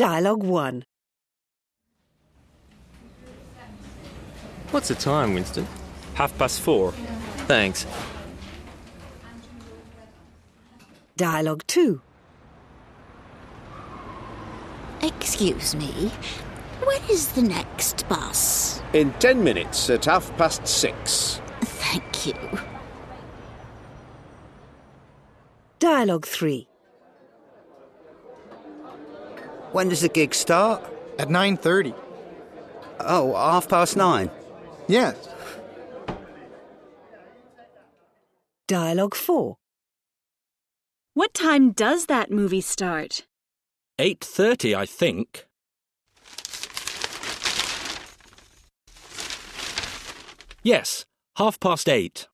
Dialogue 1. What's the time, Winston? 4:30. Thanks. Dialogue 2. Excuse me, when is the next bus? In 10 minutes at 6:30. Thank you. Dialogue 3. When does the gig start? At 9:30. Oh, 9:30. Yes. Dialogue 4. What time does that movie start? 8:30, I think. Yes, 8:30.